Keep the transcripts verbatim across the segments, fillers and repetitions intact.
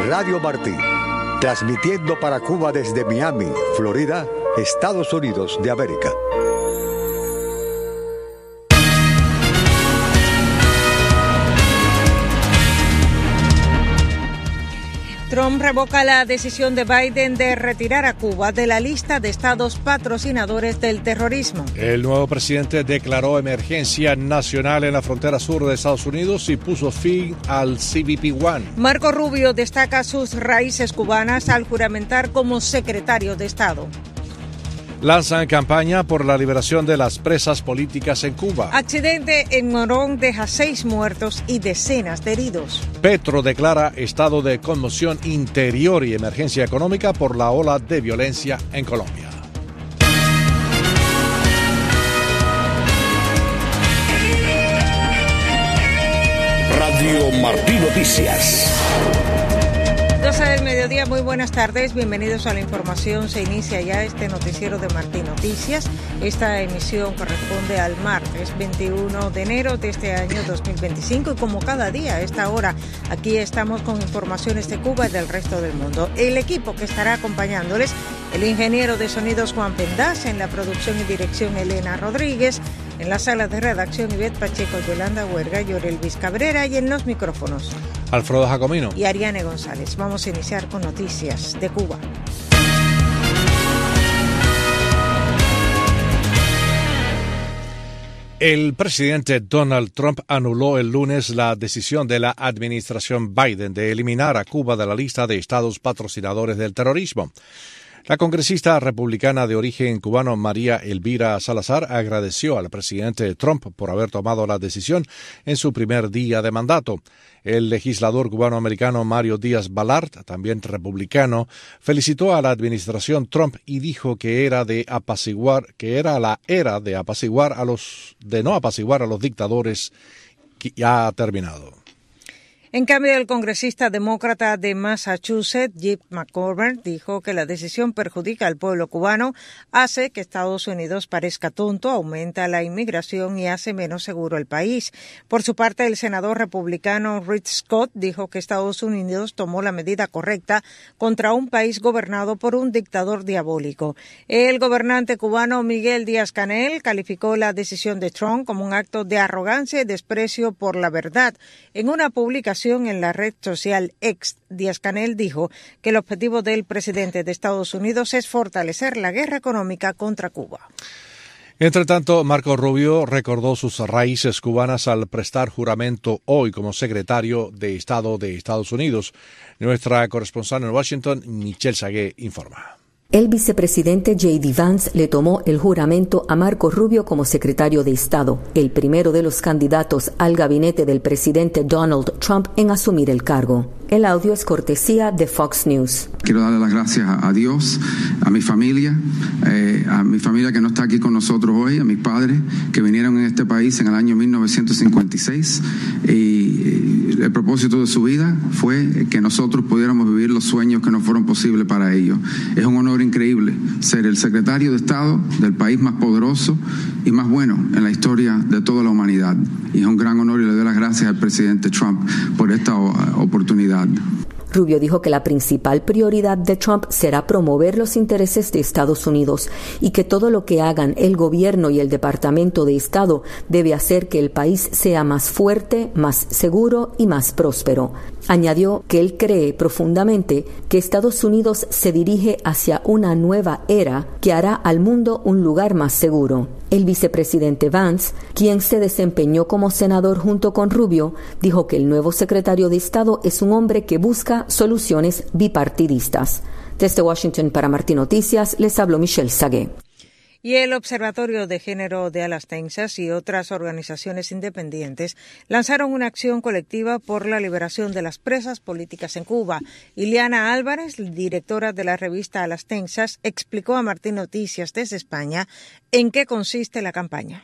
Radio Martí, transmitiendo para Cuba desde Miami, Florida, Estados Unidos de América. Trump revoca la decisión de Biden de retirar a Cuba de la lista de estados patrocinadores del terrorismo. El nuevo presidente declaró emergencia nacional en la frontera sur de Estados Unidos y puso fin al C B P uno. Marco Rubio destaca sus raíces cubanas al juramentar como secretario de Estado. Lanzan campaña por la liberación de las presas políticas en Cuba. Accidente en Morón deja seis muertos y decenas de heridos. Petro declara estado de conmoción interior y emergencia económica por la ola de violencia en Colombia. Radio Martí Noticias. doce del mediodía, muy buenas tardes, bienvenidos a la información. Se inicia ya este noticiero de Martí Noticias. Esta emisión corresponde al martes veintiuno de enero de este año dos mil veinticinco y como cada día a esta hora aquí estamos con informaciones de Cuba y del resto del mundo. El equipo que estará acompañándoles, el ingeniero de sonidos Juan Pendaz, en la producción y dirección Elena Rodríguez, en la sala de redacción Ivette Pacheco, Yolanda Huerga, Yorelvis Cabrera y en los micrófonos Alfredo Jacomino y Ariane González. Vamos a iniciar con noticias de Cuba. El presidente Donald Trump anuló el lunes la decisión de la administración Biden de eliminar a Cuba de la lista de estados patrocinadores del terrorismo. La congresista republicana de origen cubano María Elvira Salazar agradeció al presidente Trump por haber tomado la decisión en su primer día de mandato. El legislador cubano-americano Mario Díaz Balart, también republicano, felicitó a la administración Trump y dijo que era de apaciguar, que era la era de apaciguar a los, de no apaciguar a los dictadores que ya ha terminado. En cambio, el congresista demócrata de Massachusetts, Jim McGovern, dijo que la decisión perjudica al pueblo cubano, hace que Estados Unidos parezca tonto, aumenta la inmigración y hace menos seguro el país. Por su parte, el senador republicano Rick Scott dijo que Estados Unidos tomó la medida correcta contra un país gobernado por un dictador diabólico. El gobernante cubano Miguel Díaz-Canel calificó la decisión de Trump como un acto de arrogancia y desprecio por la verdad. En una publicación en la red social X, Díaz-Canel dijo que el objetivo del presidente de Estados Unidos es fortalecer la guerra económica contra Cuba. Entre tanto, Marco Rubio recordó sus raíces cubanas al prestar juramento hoy como secretario de Estado de Estados Unidos. Nuestra corresponsal en Washington, Michelle Sagué, informa. El vicepresidente J D Vance le tomó el juramento a Marco Rubio como secretario de Estado, el primero de los candidatos al gabinete del presidente Donald Trump en asumir el cargo. El audio es cortesía de Fox News. Quiero darle las gracias a Dios, a mi familia, eh, a mi familia que no está aquí con nosotros hoy, a mis padres que vinieron en este país en el año mil novecientos cincuenta y seis y el propósito de su vida fue que nosotros pudiéramos vivir los sueños que no fueron posibles para ellos. Es un honor increíble ser el secretario de Estado del país más poderoso y más bueno en la historia de toda la humanidad. Y es un gran honor y le doy las gracias al presidente Trump por esta oportunidad. Rubio dijo que la principal prioridad de Trump será promover los intereses de Estados Unidos y que todo lo que hagan el gobierno y el Departamento de Estado debe hacer que el país sea más fuerte, más seguro y más próspero. Añadió que él cree profundamente que Estados Unidos se dirige hacia una nueva era que hará al mundo un lugar más seguro. El vicepresidente Vance, quien se desempeñó como senador junto con Rubio, dijo que el nuevo secretario de Estado es un hombre que busca soluciones bipartidistas. Desde Washington para Martí Noticias, les habló Michelle Sagué. Y el Observatorio de Género de Alas, Texas y otras organizaciones independientes lanzaron una acción colectiva por la liberación de las presas políticas en Cuba. Ileana Álvarez, directora de la revista Alas, Texas, explicó a Martí Noticias desde España en qué consiste la campaña.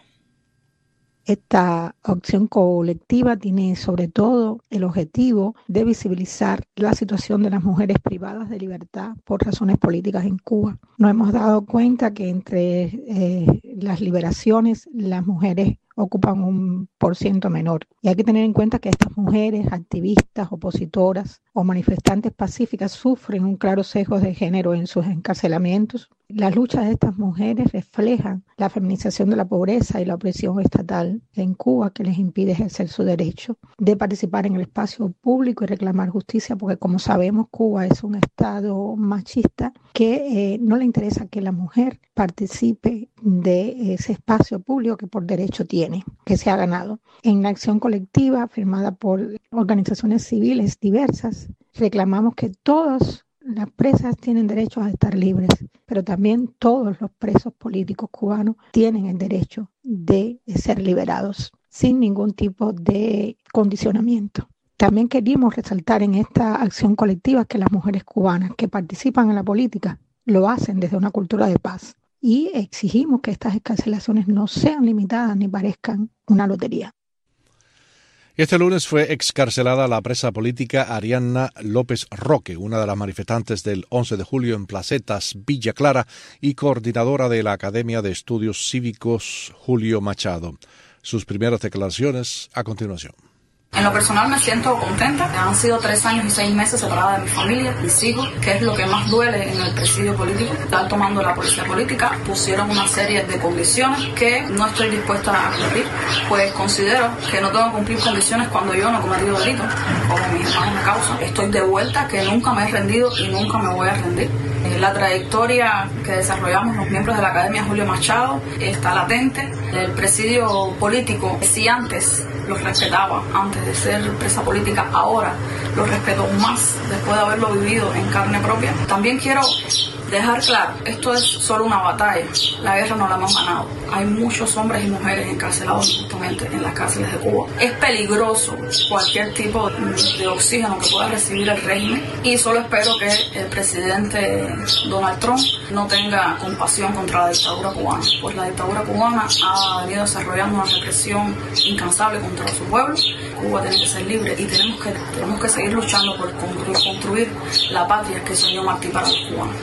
Esta acción colectiva tiene sobre todo el objetivo de visibilizar la situación de las mujeres privadas de libertad por razones políticas en Cuba. Nos hemos dado cuenta que entre eh, las liberaciones, las mujeres ocupan un por ciento menor. Y hay que tener en cuenta que estas mujeres, activistas, opositoras o manifestantes pacíficas sufren un claro sesgo de género en sus encarcelamientos. Las luchas de estas mujeres reflejan la feminización de la pobreza y la opresión estatal en Cuba que les impide ejercer su derecho de participar en el espacio público y reclamar justicia, porque como sabemos Cuba es un estado machista que eh, no le interesa que la mujer participe de ese espacio público que por derecho tiene, que se ha ganado. En la acción colectiva firmada por organizaciones civiles diversas, reclamamos que todos las presas tienen derecho a estar libres, pero también todos los presos políticos cubanos tienen el derecho de ser liberados sin ningún tipo de condicionamiento. También queríamos resaltar en esta acción colectiva que las mujeres cubanas que participan en la política lo hacen desde una cultura de paz y exigimos que estas excarcelaciones no sean limitadas ni parezcan una lotería. Este lunes fue excarcelada la presa política Ariadna López Roque, una de las manifestantes del once de julio en Placetas, Villa Clara y coordinadora de la Academia de Estudios Cívicos Julio Machado. Sus primeras declaraciones a continuación. En lo personal me siento contenta. Han sido tres años y seis meses separada de mi familia, mis hijos, que es lo que más duele en el presidio político. Estar tomando la policía política, pusieron una serie de condiciones que no estoy dispuesta a cumplir, pues considero que no tengo que cumplir condiciones cuando yo no he cometido delitos, como mis hermanos me causan. Estoy de vuelta, que nunca me he rendido y nunca me voy a rendir. La trayectoria que desarrollamos los miembros de la Academia Julio Machado está latente. El presidio político, si antes los respetaba, antes de ser presa política, ahora los respeto más después de haberlo vivido en carne propia. También quiero dejar claro, esto es solo una batalla, la guerra no la hemos ganado. Hay muchos hombres y mujeres encarcelados injustamente en las cárceles de Cuba. Es peligroso cualquier tipo de oxígeno que pueda recibir el régimen y solo espero que el presidente Donald Trump no tenga compasión contra la dictadura cubana, pues la dictadura cubana ha venido desarrollando una represión incansable contra su pueblo. Cuba tiene que ser libre y tenemos que, tenemos que seguir luchando por construir, construir la patria que soñó Martí para los cubanos.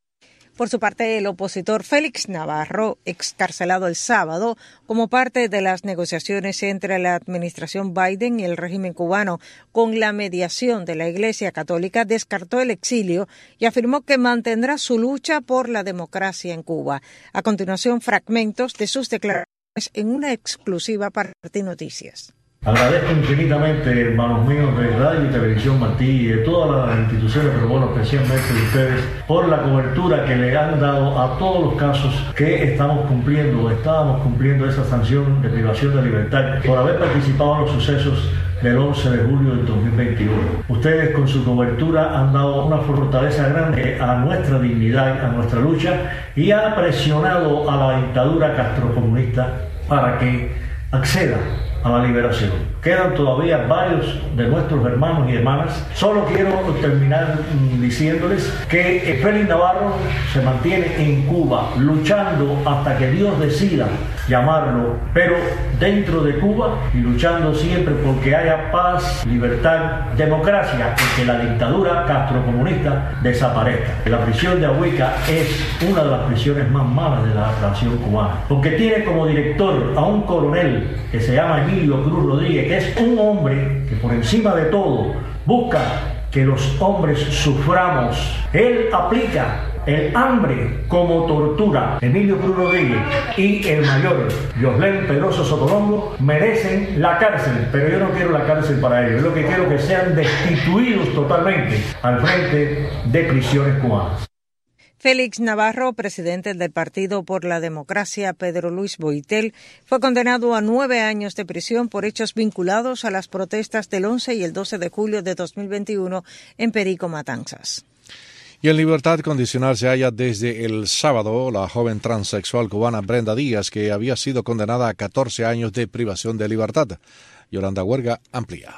Por su parte, el opositor Félix Navarro, excarcelado el sábado como parte de las negociaciones entre la administración Biden y el régimen cubano con la mediación de la Iglesia Católica, descartó el exilio y afirmó que mantendrá su lucha por la democracia en Cuba. A continuación, fragmentos de sus declaraciones en una exclusiva para Martí Noticias. Agradezco infinitamente, hermanos míos de Radio y Televisión Martí y de todas las instituciones, pero bueno, especialmente de ustedes, por la cobertura que le han dado a todos los casos que estamos cumpliendo, estábamos cumpliendo esa sanción de privación de libertad por haber participado en los sucesos del once de julio del dos mil veintiuno. Ustedes con su cobertura han dado una fortaleza grande a nuestra dignidad, a nuestra lucha y ha presionado a la dictadura castrocomunista para que acceda a la liberación. Quedan todavía varios de nuestros hermanos y hermanas. Solo quiero terminar diciéndoles que Félix Navarro se mantiene en Cuba luchando hasta que Dios decida llamarlo, pero dentro de Cuba y luchando siempre porque haya paz, libertad, democracia y que la dictadura castrocomunista desaparezca. La prisión de Ahuica es una de las prisiones más malas de la nación cubana, porque tiene como director a un coronel que se llama Emilio Cruz Rodríguez, que es un hombre que por encima de todo busca que los hombres suframos. Él aplica el hambre como tortura. Emilio Cruz Rodríguez y el mayor Yoslén Pedroso Sotolongo merecen la cárcel, pero yo no quiero la cárcel para ellos. Yo lo que quiero es que sean destituidos totalmente al frente de prisiones cubanas. Félix Navarro, presidente del Partido por la Democracia, Pedro Luis Boitel, fue condenado a nueve años de prisión por hechos vinculados a las protestas del once y el doce de julio de dos mil veintiuno en Perico, Matanzas. Y en libertad condicional se halla desde el sábado la joven transexual cubana Brenda Díaz, que había sido condenada a catorce años de privación de libertad. Yolanda Huerga amplía.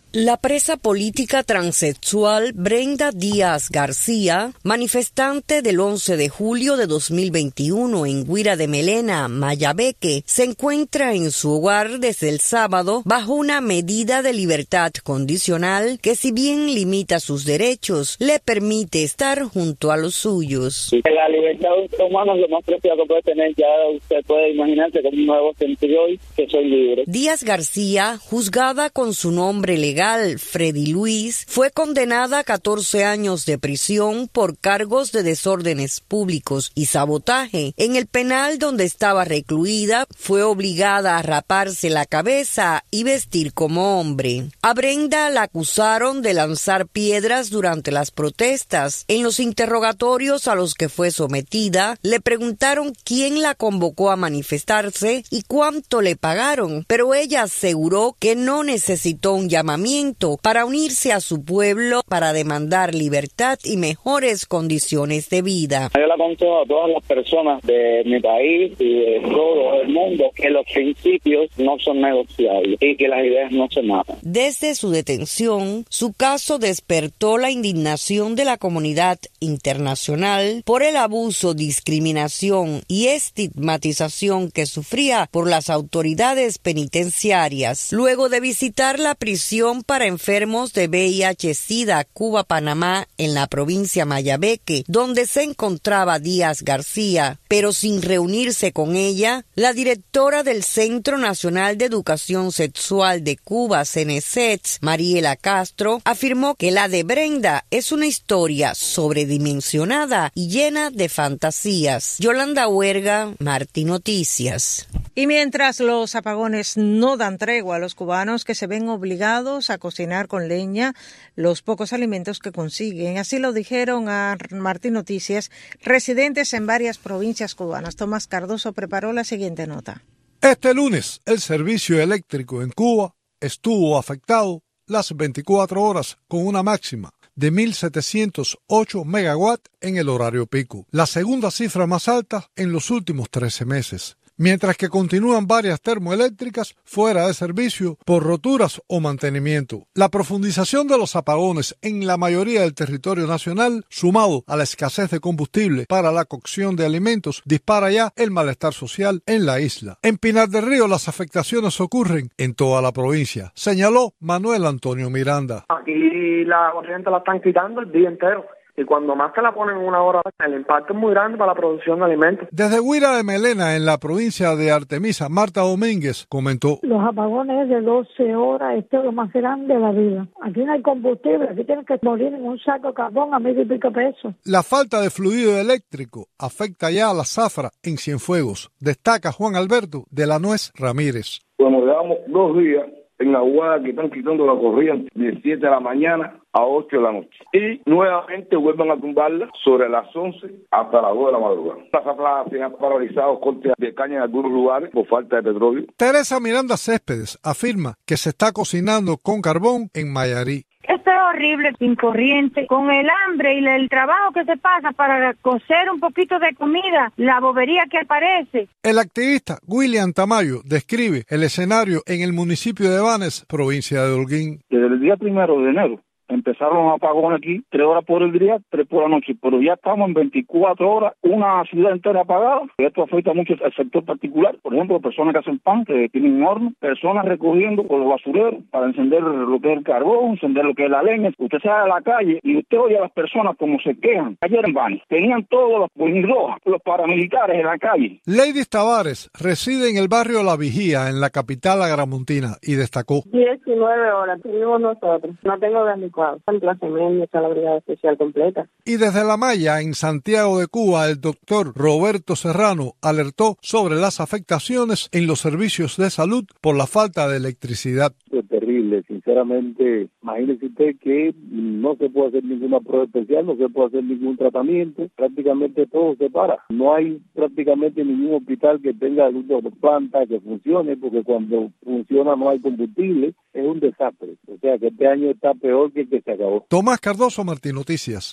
La presa política transexual Brenda Díaz García, manifestante del once de julio de dos mil veintiuno en Guira de Melena, Mayabeque, se encuentra en su hogar desde el sábado bajo una medida de libertad condicional que, si bien limita sus derechos, le permite estar junto a los suyos. La libertad de un humano es lo más preciado que puede tener. Ya usted puede imaginarse con un nuevo sentido hoy que soy libre. Díaz García, juzgada con su nombre legal Freddy Luis, fue condenada a catorce años de prisión por cargos de desórdenes públicos y sabotaje. En el penal donde estaba recluida, fue obligada a raparse la cabeza y vestir como hombre. A Brenda la acusaron de lanzar piedras durante las protestas. En los interrogatorios a los que fue sometida, le preguntaron quién la convocó a manifestarse y cuánto le pagaron, pero ella aseguró que no necesitó un llamamiento para unirse a su pueblo para demandar libertad y mejores condiciones de vida. Yo le aconsejo a todas las personas de mi país y de todo el mundo que los principios no son negociables y que las ideas no se matan. Desde su detención, su caso despertó la indignación de la comunidad internacional por el abuso, discriminación y estigmatización que sufría por las autoridades penitenciarias. Luego de visitar la prisión para enfermos de V I H-Sida Cuba-Panamá en la provincia Mayabeque, donde se encontraba Díaz García, pero sin reunirse con ella, la directora del Centro Nacional de Educación Sexual de Cuba, CENESETS, Mariela Castro, afirmó que la de Brenda es una historia sobredimensionada y llena de fantasías. Yolanda Huerga, Martí Noticias. Y mientras los apagones no dan tregua a los cubanos que se ven obligados a cocinar con leña los pocos alimentos que consiguen, así lo dijeron a Martí Noticias residentes en varias provincias cubanas. Tomás Cardoso preparó la siguiente nota. Este lunes, el servicio eléctrico en Cuba estuvo afectado las veinticuatro horas con una máxima de mil setecientos ocho megawatts en el horario pico, la segunda cifra más alta en los últimos trece meses. Mientras que continúan varias termoeléctricas fuera de servicio por roturas o mantenimiento. La profundización de los apagones en la mayoría del territorio nacional, sumado a la escasez de combustible para la cocción de alimentos, dispara ya el malestar social en la isla. En Pinar del Río las afectaciones ocurren en toda la provincia, señaló Manuel Antonio Miranda. Aquí la corriente la están quitando el día entero. Y cuando más se la ponen una hora, el impacto es muy grande para la producción de alimentos. Desde Guira de Melena, en la provincia de Artemisa, Marta Domínguez comentó: los apagones de doce horas, esto es lo más grande de la vida. Aquí no hay combustible, aquí tienen que morir en un saco de carbón a mil y pico pesos. La falta de fluido eléctrico afecta ya a la zafra en Cienfuegos, destaca Juan Alberto de la Nuez Ramírez. Bueno, llevamos dos días en la Guada que están quitando la corriente de siete de la mañana a ocho de la noche. Y nuevamente vuelven a tumbarla sobre las once hasta las dos de la madrugada. Las zafras se han paralizado cortes de caña en algunos lugares por falta de petróleo. Teresa Miranda Céspedes afirma que se está cocinando con carbón en Mayarí. Esto es horrible, sin corriente, con el hambre y el trabajo que se pasa para cocer un poquito de comida, la bobería que aparece. El activista William Tamayo describe el escenario en el municipio de Banes, provincia de Holguín. Desde el día primero de enero empezaron los apagones aquí, tres horas por el día, tres por la noche, pero ya estamos en veinticuatro horas, una ciudad entera apagada. Esto afecta mucho al sector particular, por ejemplo, personas que hacen pan, que tienen un horno, personas recogiendo con los basureros para encender lo que es el carbón, encender lo que es la leña. Usted sale a la calle y usted oye a las personas como se quejan. Ayer en Banes tenían todos los policías, los paramilitares en la calle. Lady Tavares reside en el barrio La Vigía, en la capital agramontina, y destacó: diecinueve horas tuvimos nosotros, no tengo de mi en clase media, está la brigada especial completa. Y desde La Maya, en Santiago de Cuba, el doctor Roberto Serrano alertó sobre las afectaciones en los servicios de salud por la falta de electricidad. Es terrible, sinceramente. Imagínese usted que no se puede hacer ninguna prueba especial, no se puede hacer ningún tratamiento, prácticamente todo se para. No hay prácticamente ningún hospital que tenga luz de planta que funcione, porque cuando funciona no hay combustible, es un desastre. O sea que este año está peor que el que se acabó. Tomás Cardoso, Martín Noticias.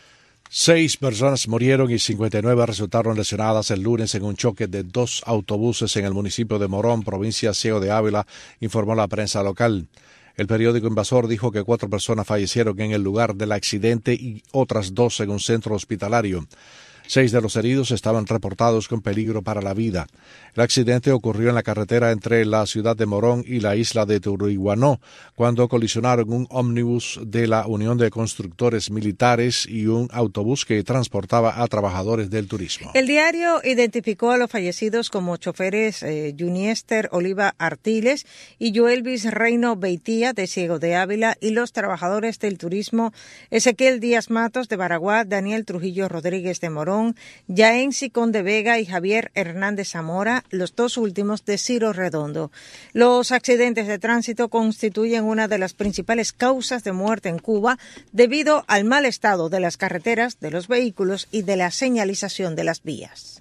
Seis personas murieron y cincuenta y nueve resultaron lesionadas el lunes en un choque de dos autobuses en el municipio de Morón, provincia Ciego de Ávila, informó la prensa local. El periódico Invasor dijo que cuatro personas fallecieron en el lugar del accidente y otras dos en un centro hospitalario. Seis de los heridos estaban reportados con peligro para la vida. El accidente ocurrió en la carretera entre la ciudad de Morón y la isla de Turiguanó, cuando colisionaron un ómnibus de la Unión de Constructores Militares y un autobús que transportaba a trabajadores del turismo. El diario identificó a los fallecidos como choferes eh, Juniester Oliva Artiles y Joelvis Reino Beitía de Ciego de Ávila y los trabajadores del turismo Ezequiel Díaz Matos de Baraguá, Daniel Trujillo Rodríguez de Morón, Yaén Sicón de Vega y Javier Hernández Zamora, los dos últimos de Ciro Redondo. Los accidentes de tránsito constituyen una de las principales causas de muerte en Cuba debido al mal estado de las carreteras, de los vehículos y de la señalización de las vías.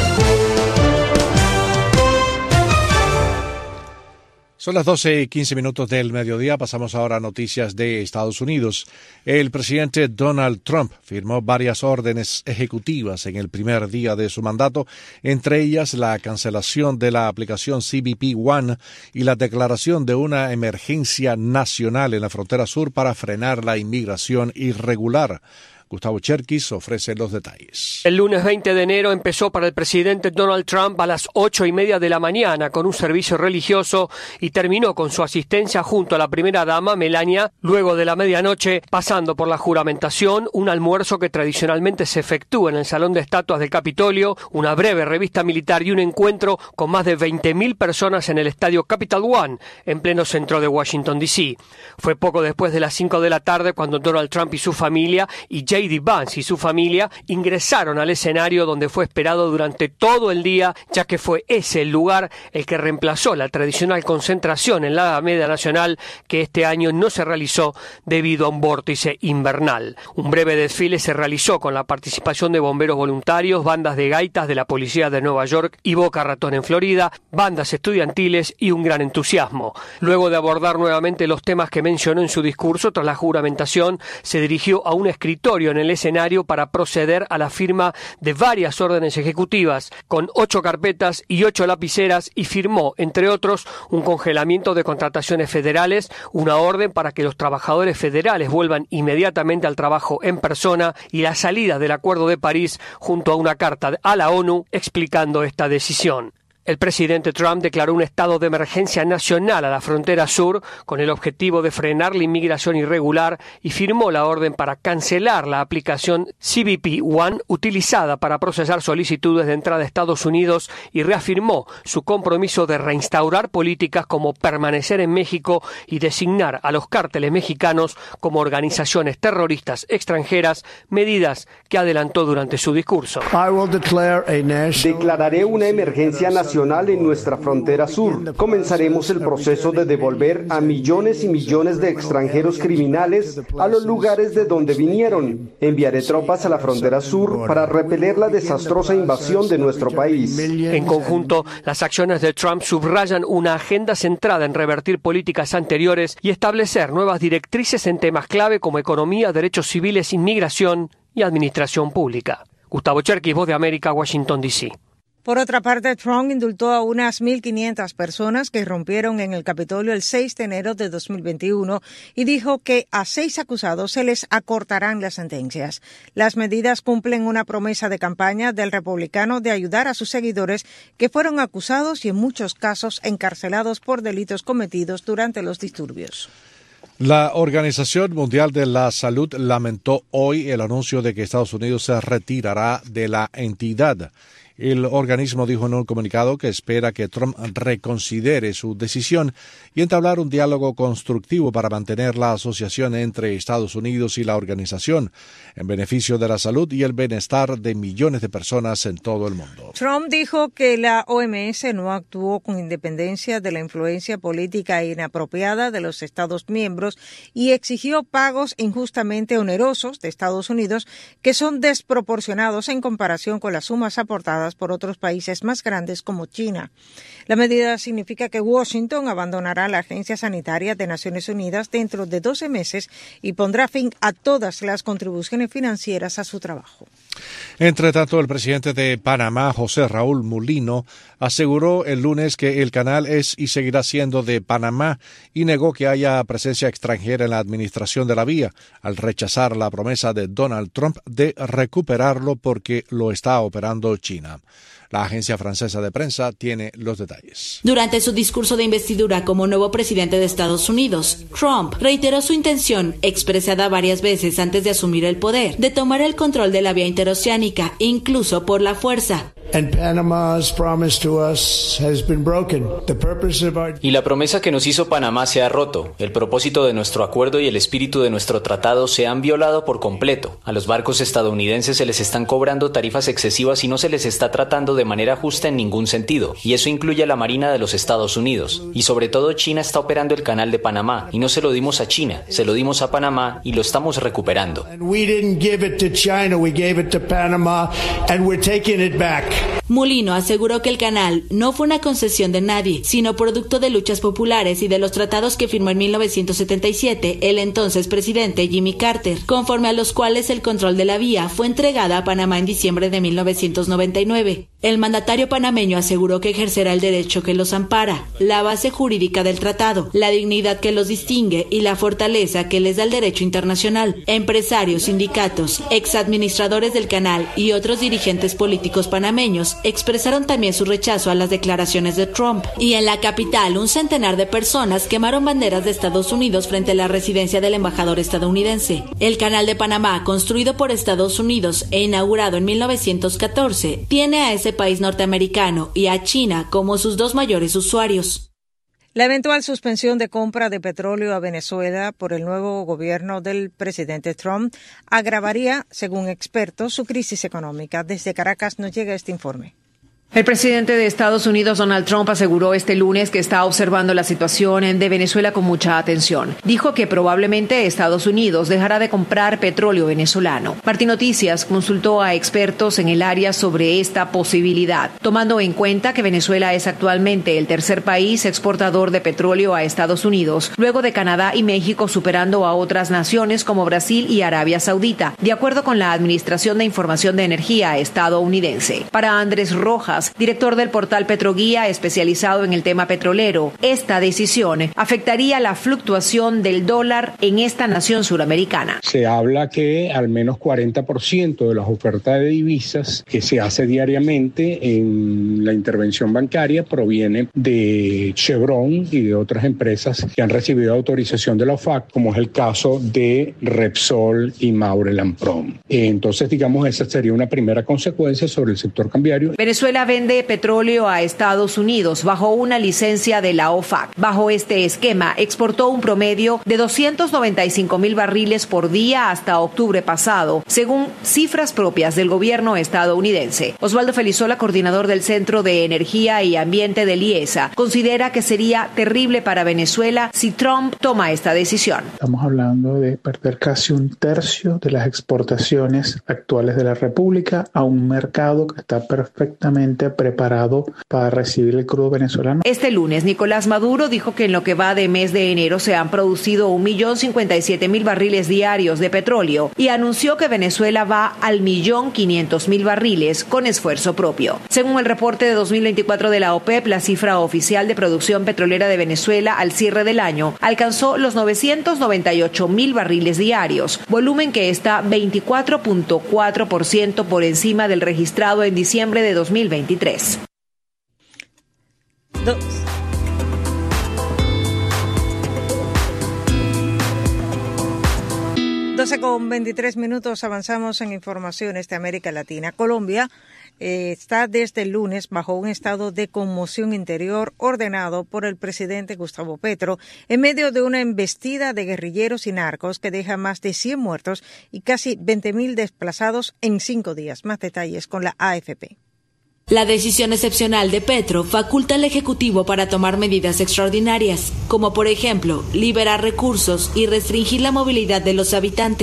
Son las doce y quince minutos del mediodía. Pasamos ahora a noticias de Estados Unidos. El presidente Donald Trump firmó varias órdenes ejecutivas en el primer día de su mandato, entre ellas la cancelación de la aplicación C B P One y la declaración de una emergencia nacional en la frontera sur para frenar la inmigración irregular. Gustavo Cherkis ofrece los detalles. El lunes veinte de enero empezó para el presidente Donald Trump a las ocho y media de la mañana con un servicio religioso y terminó con su asistencia junto a la primera dama, Melania, luego de la medianoche, pasando por la juramentación, un almuerzo que tradicionalmente se efectúa en el Salón de Estatuas del Capitolio, una breve revista militar y un encuentro con más de veinte mil personas en el estadio Capital One, en pleno centro de Washington, D C Fue poco después de las cinco de la tarde cuando Donald Trump y su familia y J D Vance y su familia ingresaron al escenario donde fue esperado durante todo el día, ya que fue ese el lugar el que reemplazó la tradicional concentración en la Alameda Nacional que este año no se realizó debido a un vórtice invernal. Un breve desfile se realizó con la participación de bomberos voluntarios, bandas de gaitas de la policía de Nueva York y Boca Ratón en Florida, bandas estudiantiles y un gran entusiasmo. Luego de abordar nuevamente los temas que mencionó en su discurso tras la juramentación, se dirigió a un escritorio en el escenario para proceder a la firma de varias órdenes ejecutivas con ocho carpetas y ocho lapiceras y firmó, entre otros, un congelamiento de contrataciones federales, una orden para que los trabajadores federales vuelvan inmediatamente al trabajo en persona y la salida del Acuerdo de París junto a una carta a la ONU explicando esta decisión. El presidente Trump declaró un estado de emergencia nacional a la frontera sur con el objetivo de frenar la inmigración irregular y firmó la orden para cancelar la aplicación C B P One utilizada para procesar solicitudes de entrada a Estados Unidos y reafirmó su compromiso de reinstaurar políticas como permanecer en México y designar a los cárteles mexicanos como organizaciones terroristas extranjeras, medidas que adelantó durante su discurso. Declararé una emergencia nacional en nuestra frontera sur. Comenzaremos el proceso de devolver a millones y millones de extranjeros criminales a los lugares de donde vinieron. Enviaré tropas a la frontera sur para repeler la desastrosa invasión de nuestro país. En conjunto, las acciones de Trump subrayan una agenda centrada en revertir políticas anteriores y establecer nuevas directrices en temas clave como economía, derechos civiles, inmigración y administración pública. Gustavo Cherkis, Voz de América, Washington, D C Por otra parte, Trump indultó a unas mil quinientas personas que irrumpieron en el Capitolio el seis de enero de dos mil veintiuno y dijo que a seis acusados se les acortarán las sentencias. Las medidas cumplen una promesa de campaña del republicano de ayudar a sus seguidores que fueron acusados y en muchos casos encarcelados por delitos cometidos durante los disturbios. La Organización Mundial de la Salud lamentó hoy el anuncio de que Estados Unidos se retirará de la entidad. El organismo dijo en un comunicado que espera que Trump reconsidere su decisión y entablar un diálogo constructivo para mantener la asociación entre Estados Unidos y la organización en beneficio de la salud y el bienestar de millones de personas en todo el mundo. Trump dijo que la O M S no actuó con independencia de la influencia política inapropiada de los Estados miembros y exigió pagos injustamente onerosos de Estados Unidos que son desproporcionados en comparación con las sumas aportadas por otros países más grandes como China. La medida significa que Washington abandonará la Agencia Sanitaria de Naciones Unidas dentro de doce meses y pondrá fin a todas las contribuciones financieras a su trabajo. Entre tanto, el presidente de Panamá, José Raúl Mulino, aseguró el lunes que el canal es y seguirá siendo de Panamá y negó que haya presencia extranjera en la administración de la vía, al rechazar la promesa de Donald Trump de recuperarlo porque lo está operando China. La agencia francesa de prensa tiene los detalles. Durante su discurso de investidura como nuevo presidente de Estados Unidos, Trump reiteró su intención, expresada varias veces antes de asumir el poder, de tomar el control de la vía interoceánica, incluso por la fuerza. Y la promesa que nos hizo Panamá se ha roto. El propósito de nuestro acuerdo y el espíritu de nuestro tratado se han violado por completo. A los barcos estadounidenses se les están cobrando tarifas excesivas y no se les está tratando de manera justa en ningún sentido. Y eso incluye a la Marina de los Estados Unidos. Y sobre todo China está operando el canal de Panamá. Y no se lo dimos a China, se lo dimos a Panamá y lo estamos recuperando. Mulino aseguró que el canal no fue una concesión de nadie, sino producto de luchas populares y de los tratados que firmó en mil novecientos setenta y siete el entonces presidente Jimmy Carter, conforme a los cuales el control de la vía fue entregada a Panamá en diciembre de mil novecientos noventa y nueve. El mandatario panameño aseguró que ejercerá el derecho que los ampara, la base jurídica del tratado, la dignidad que los distingue y la fortaleza que les da el derecho internacional. Empresarios, sindicatos, exadministradores del canal y otros dirigentes políticos panameños expresaron también su rechazo a las declaraciones de Trump. Y en la capital, un centenar de personas quemaron banderas de Estados Unidos frente a la residencia del embajador estadounidense. El canal de Panamá, construido por Estados Unidos e inaugurado en mil novecientos catorce, tiene a ese país norteamericano y a China como sus dos mayores usuarios. La eventual suspensión de compra de petróleo a Venezuela por el nuevo gobierno del presidente Trump agravaría, según expertos, su crisis económica. Desde Caracas nos llega este informe. El presidente de Estados Unidos, Donald Trump, aseguró este lunes que está observando la situación de Venezuela con mucha atención. Dijo que probablemente Estados Unidos dejará de comprar petróleo venezolano. Martín Noticias consultó a expertos en el área sobre esta posibilidad, tomando en cuenta que Venezuela es actualmente el tercer país exportador de petróleo a Estados Unidos, luego de Canadá y México, superando a otras naciones como Brasil y Arabia Saudita, de acuerdo con la Administración de Información de Energía estadounidense. Para Andrés Rojas, director del portal Petroguía, especializado en el tema petrolero, esta decisión afectaría la fluctuación del dólar en esta nación suramericana. Se habla que al menos cuarenta por ciento de las ofertas de divisas que se hace diariamente en la intervención bancaria proviene de Chevron y de otras empresas que han recibido autorización de la OFAC, como es el caso de Repsol y Maurel&Prom. Entonces, digamos, esa sería una primera consecuencia sobre el sector cambiario. Venezuela vende petróleo a Estados Unidos bajo una licencia de la OFAC. Bajo este esquema, exportó un promedio de doscientos noventa y cinco mil barriles por día hasta octubre pasado, según cifras propias del gobierno estadounidense. Osvaldo Felizola, coordinador del Centro de Energía y Ambiente del I E S A, considera que sería terrible para Venezuela si Trump toma esta decisión. Estamos hablando de perder casi un tercio de las exportaciones actuales de la República a un mercado que está perfectamente preparado para recibir el crudo venezolano. Este lunes, Nicolás Maduro dijo que en lo que va de mes de enero se han producido un millón cincuenta y siete mil barriles diarios de petróleo y anunció que Venezuela va al millón quinientos mil barriles con esfuerzo propio. Según el reporte de dos mil veinticuatro de la OPEP, la cifra oficial de producción petrolera de Venezuela al cierre del año alcanzó los novecientos noventa y ocho mil barriles diarios, volumen que está veinticuatro punto cuatro por ciento por encima del registrado en diciembre de dos mil veintitrés. Dos. doce con veintitrés minutos, avanzamos en informaciones de América Latina. Colombia eh, está desde el lunes bajo un estado de conmoción interior ordenado por el presidente Gustavo Petro en medio de una embestida de guerrilleros y narcos que deja más de cien muertos y casi veinte mil desplazados en cinco días. Más detalles con la A F P. La decisión excepcional de Petro faculta al Ejecutivo para tomar medidas extraordinarias, como por ejemplo, liberar recursos y restringir la movilidad de los habitantes.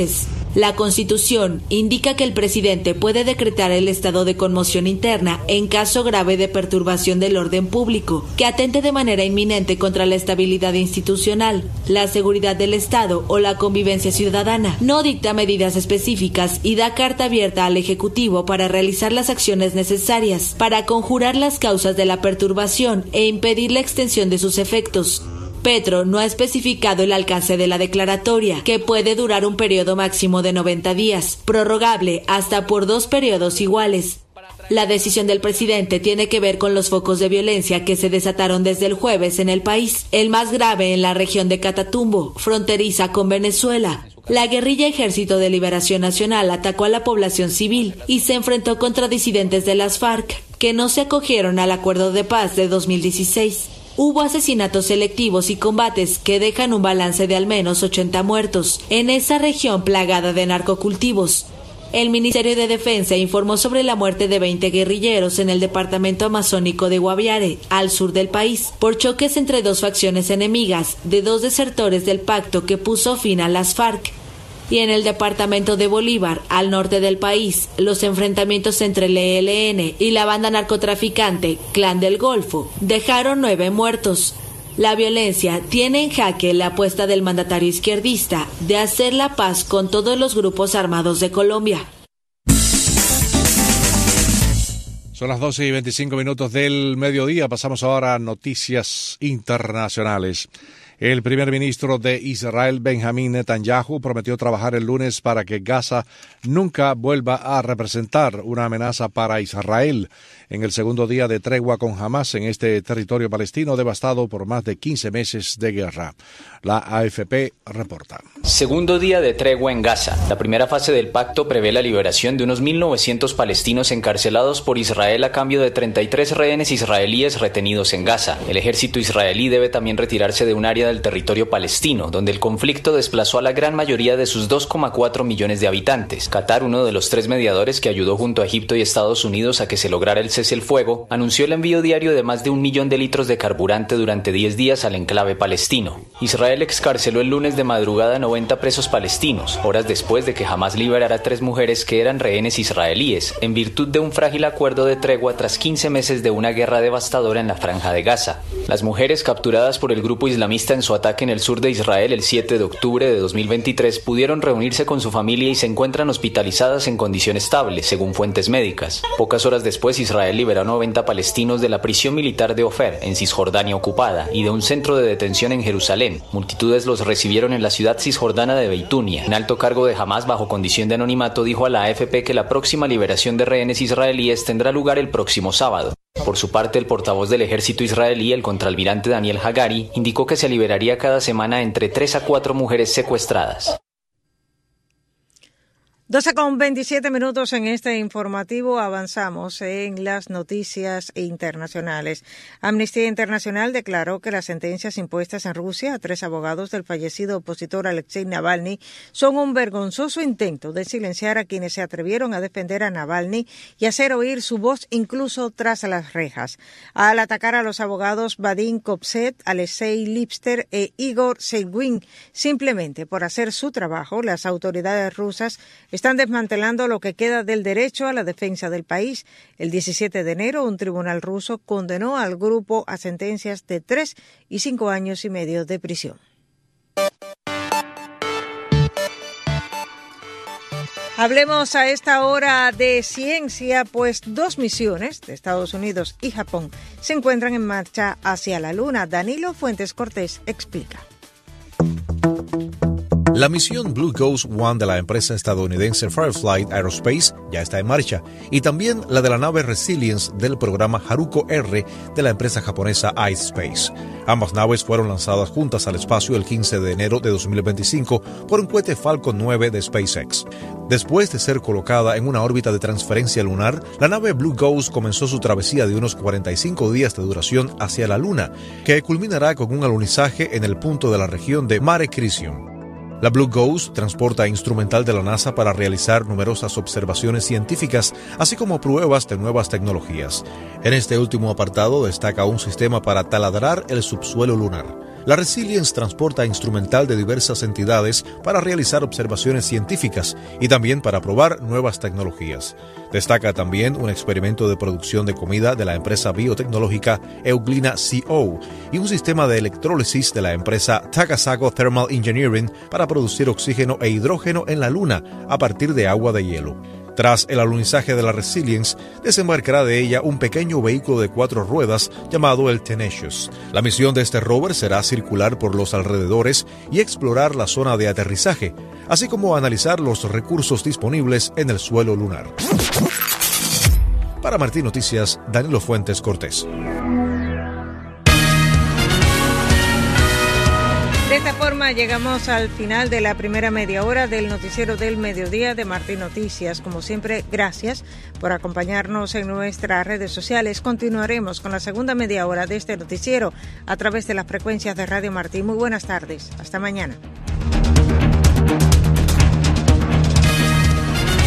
La Constitución indica que el presidente puede decretar el estado de conmoción interna en caso grave de perturbación del orden público, que atente de manera inminente contra la estabilidad institucional, la seguridad del Estado o la convivencia ciudadana. No dicta medidas específicas y da carta abierta al Ejecutivo para realizar las acciones necesarias para conjurar las causas de la perturbación e impedir la extensión de sus efectos. Petro no ha especificado el alcance de la declaratoria, que puede durar un periodo máximo de noventa días, prorrogable hasta por dos periodos iguales. La decisión del presidente tiene que ver con los focos de violencia que se desataron desde el jueves en el país, el más grave en la región de Catatumbo, fronteriza con Venezuela. La guerrilla Ejército de Liberación Nacional atacó a la población civil y se enfrentó contra disidentes de las FARC, que no se acogieron al acuerdo de paz de dos mil dieciséis. Hubo asesinatos selectivos y combates que dejan un balance de al menos ochenta muertos en esa región plagada de narcocultivos. El Ministerio de Defensa informó sobre la muerte de veinte guerrilleros en el departamento amazónico de Guaviare, al sur del país, por choques entre dos facciones enemigas de dos desertores del pacto que puso fin a las FARC. Y en el departamento de Bolívar, al norte del país, los enfrentamientos entre el E L N y la banda narcotraficante Clan del Golfo dejaron nueve muertos. La violencia tiene en jaque la apuesta del mandatario izquierdista de hacer la paz con todos los grupos armados de Colombia. Son las doce y veinticinco minutos del mediodía. Pasamos ahora a noticias internacionales. El primer ministro de Israel, Benjamín Netanyahu, prometió trabajar el lunes para que Gaza nunca vuelva a representar una amenaza para Israel en el segundo día de tregua con Hamas en este territorio palestino devastado por más de quince meses de guerra. La A F P reporta. Segundo día de tregua en Gaza. La primera fase del pacto prevé la liberación de unos mil novecientos palestinos encarcelados por Israel a cambio de treinta y tres rehenes israelíes retenidos en Gaza. El ejército israelí debe también retirarse de un área del territorio palestino, donde el conflicto desplazó a la gran mayoría de sus dos coma cuatro millones de habitantes. Qatar, uno de los tres mediadores que ayudó junto a Egipto y Estados Unidos a que se lograra el cese el fuego, anunció el envío diario de más de un millón de litros de carburante durante diez días al enclave palestino. Israel excarceló el lunes de madrugada a noventa presos palestinos, horas después de que Hamas liberara a tres mujeres que eran rehenes israelíes, en virtud de un frágil acuerdo de tregua tras quince meses de una guerra devastadora en la franja de Gaza. Las mujeres capturadas por el grupo islamista en su ataque en el sur de Israel el siete de octubre de dos mil veintitrés pudieron reunirse con su familia y se encuentran hospitalizadas en condición estable, según fuentes médicas. Pocas horas después, Israel liberó a noventa palestinos de la prisión militar de Ofer, en Cisjordania ocupada, y de un centro de detención en Jerusalén. Multitudes los recibieron en la ciudad cisjordana de Beitunia. Un alto cargo de Hamas, bajo condición de anonimato, dijo a la A F P que la próxima liberación de rehenes israelíes tendrá lugar el próximo sábado. Por su parte, el portavoz del ejército israelí, el contraalmirante Daniel Hagari, indicó que se liberaría cada semana entre tres a cuatro mujeres secuestradas. doce con veintisiete minutos en este informativo. Avanzamos en las noticias internacionales. Amnistía Internacional declaró que las sentencias impuestas en Rusia a tres abogados del fallecido opositor Alexei Navalny son un vergonzoso intento de silenciar a quienes se atrevieron a defender a Navalny y hacer oír su voz incluso tras las rejas. Al atacar a los abogados Vadim Kovtsev, Alexei Lipster e Igor Seigin simplemente por hacer su trabajo, las autoridades rusas están desmantelando lo que queda del derecho a la defensa del país. El diecisiete de enero, un tribunal ruso condenó al grupo a sentencias de tres y cinco años y medio de prisión. Hablemos a esta hora de ciencia, pues dos misiones de Estados Unidos y Japón se encuentran en marcha hacia la Luna. Danilo Fuentes Cortés explica. La misión Blue Ghost uno de la empresa estadounidense Firefly Aerospace ya está en marcha, y también la de la nave Resilience del programa Haruko R de la empresa japonesa iSpace. Ambas naves fueron lanzadas juntas al espacio el quince de enero de dos mil veinticinco por un cohete Falcon nueve de SpaceX. Después de ser colocada en una órbita de transferencia lunar, la nave Blue Ghost comenzó su travesía de unos cuarenta y cinco días de duración hacia la Luna, que culminará con un alunizaje en el punto de la región de Mare Crisium. La Blue Ghost transporta instrumental de la NASA para realizar numerosas observaciones científicas, así como pruebas de nuevas tecnologías. En este último apartado destaca un sistema para taladrar el subsuelo lunar. La Resilience transporta instrumental de diversas entidades para realizar observaciones científicas y también para probar nuevas tecnologías. Destaca también un experimento de producción de comida de la empresa biotecnológica Euglena C O y un sistema de electrólisis de la empresa Takasago Thermal Engineering para producir oxígeno e hidrógeno en la Luna a partir de agua de hielo. Tras el alunizaje de la Resilience, desembarcará de ella un pequeño vehículo de cuatro ruedas llamado el Tenacious. La misión de este rover será circular por los alrededores y explorar la zona de aterrizaje, así como analizar los recursos disponibles en el suelo lunar. Para Martín Noticias, Danilo Fuentes Cortés. De esta forma llegamos al final de la primera media hora del noticiero del mediodía de Martín Noticias. Como siempre, gracias por acompañarnos en nuestras redes sociales. Continuaremos con la segunda media hora de este noticiero a través de las frecuencias de Radio Martín. Muy buenas tardes. Hasta mañana.